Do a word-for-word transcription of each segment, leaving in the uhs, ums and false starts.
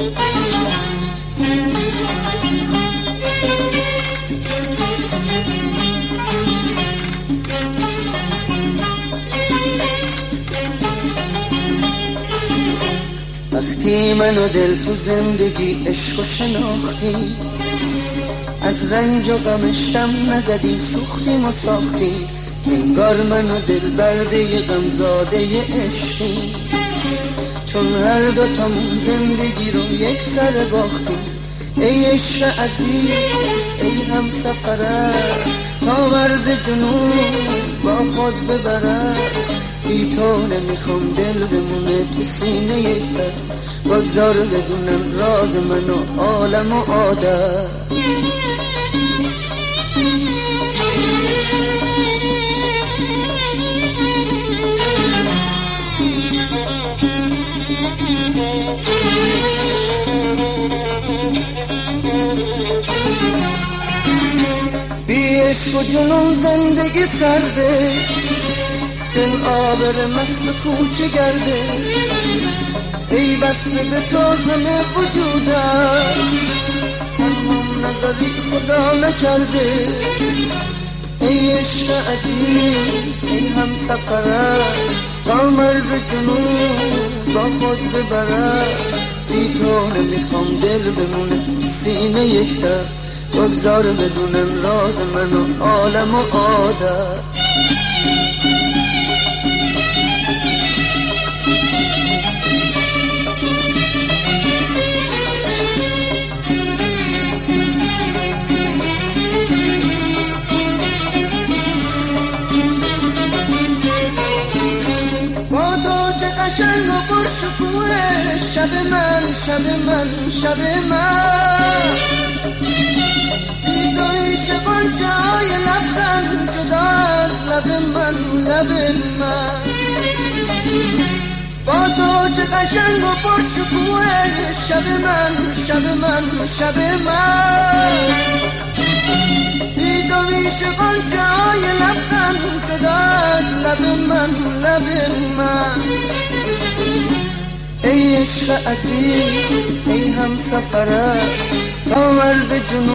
وقتی منو دل تو زندگی عشق و شناختی، از رنج و غمش دم نزدیم، سوختیم و ساختیم، انگار منو دل برده غمزاده عشقی. چون هر دو تامون زندگی رو یک سر باختیم، ای عشق عزیز ای هم سفرت، تا مرز جنون با خود ببرد. بی تو نمیخوام دل بمونه تو سینه یک در، بگذار بدونم راز من و عالم و عادت. بی عشق و جنون زندگی سرده، دل آبر مست کوچه گرده، ای بسته به تو همه وجودم، تنها نظری خدا نکرده. ای عشق عزیز ای هم سفرت، تا مرز جنون با خود ببرد. بی تو نمیخوام دل بمونه سینه یک در، بگذار بدونن راز من و عالم و عادت. قشنگ و پرشکوه شب من شب من شب من، بی تو میشه غنچه های لبخند جدا از لب من لب من. با تو چه قشنگ و پرشکوه شب من شب من شب من، بی تو میشه غنچه های لبخند جدا از لب من لب من. ای عشق عزیز ای هم سفرت، تا مرز جنون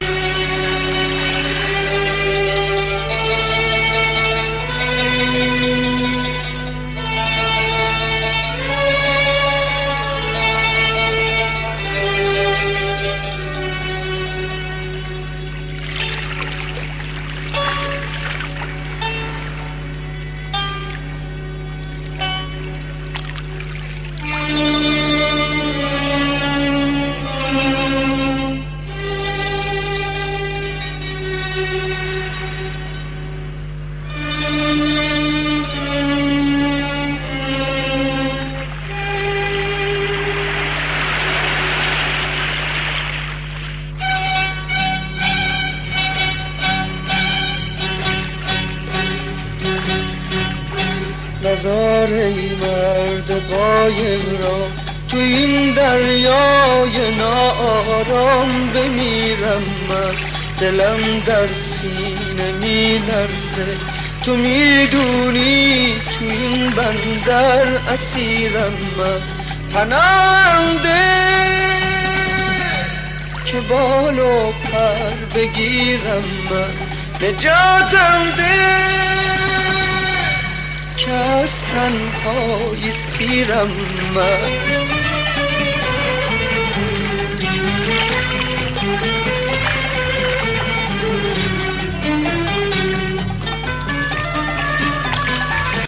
نظاره ای مرد قایق را تو این دریای ناآرام بمیرم من. دلم در سینه می لرزه، تو میدونی تو این بندر اسیرم من. پناهنده که بال و پر بگیرم من، نجاتم ده که از تنهای سیرم من.